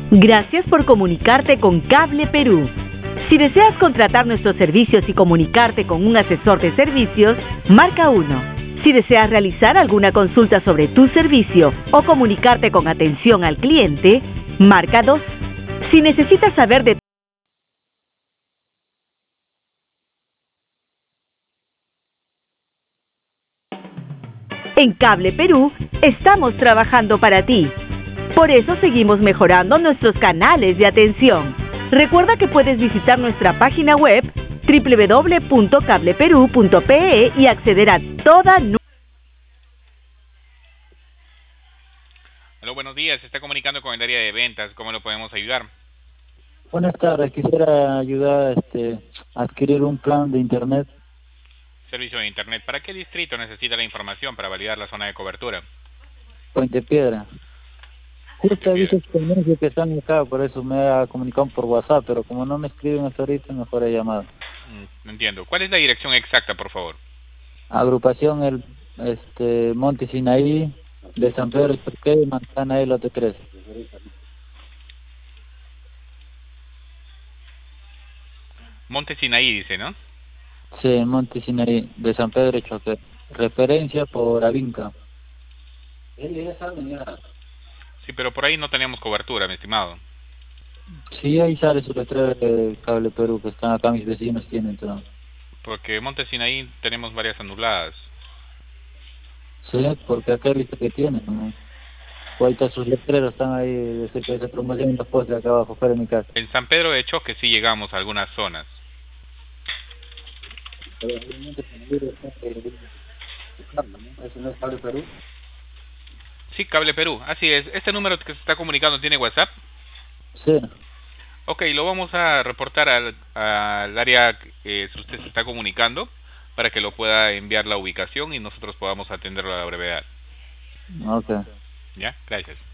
Gracias por comunicarte con Cable Perú. Si deseas contratar nuestros servicios y comunicarte con un asesor de servicios, marca 1. Si deseas realizar alguna consulta sobre tu servicio o comunicarte con atención al cliente, marca 2. Si necesitas saber de En Cable Perú, estamos trabajando para ti. Por eso seguimos mejorando nuestros canales de atención. Recuerda que puedes visitar nuestra página web www.cableperu.pe y acceder a toda Hola, buenos días. Se está comunicando con el área de ventas. ¿Cómo lo podemos ayudar? Buenas tardes, quisiera ayudar a adquirir un plan de internet. Servicio de Internet. ¿Para qué distrito necesita la información para validar la zona de cobertura? Puente Piedra. Puente Justo he Piedra. visto este anuncio que están acá, por eso me ha comunicado por WhatsApp, pero como no me escriben hasta ahorita, mejor he llamado. Entiendo. ¿Cuál es la dirección exacta, por favor? Agrupación Monte Sinaí, de San Pedro Choque, Manzana Lote 3. Monte Sinaí, dice, ¿no? Sí, Monte Sinaí, de San Pedro Choque. Referencia por Avinca. Sí, pero por ahí no tenemos cobertura, mi estimado. Sí, ahí sale su letrero de Cable Perú, que están acá, mis vecinos tienen todo. Porque Monte Sinaí tenemos varias anuladas. Sí, porque acá he visto que tienen, ¿no? Ahorita sus letreros están ahí, de que se promocionan los postes acá abajo, fuera de mi casa. En San Pedro de Choque sí llegamos a algunas zonas. Pero obviamente con el libro está buscarlo, ¿no? ¿Eso no es Cable Perú? Sí, Cable Perú. Así es. ¿Este número que se está comunicando tiene WhatsApp? Sí. Ok, lo vamos a reportar al área que usted se está comunicando para que lo pueda enviar la ubicación y nosotros podamos atenderlo a la brevedad. Ok. ¿Ya? Gracias.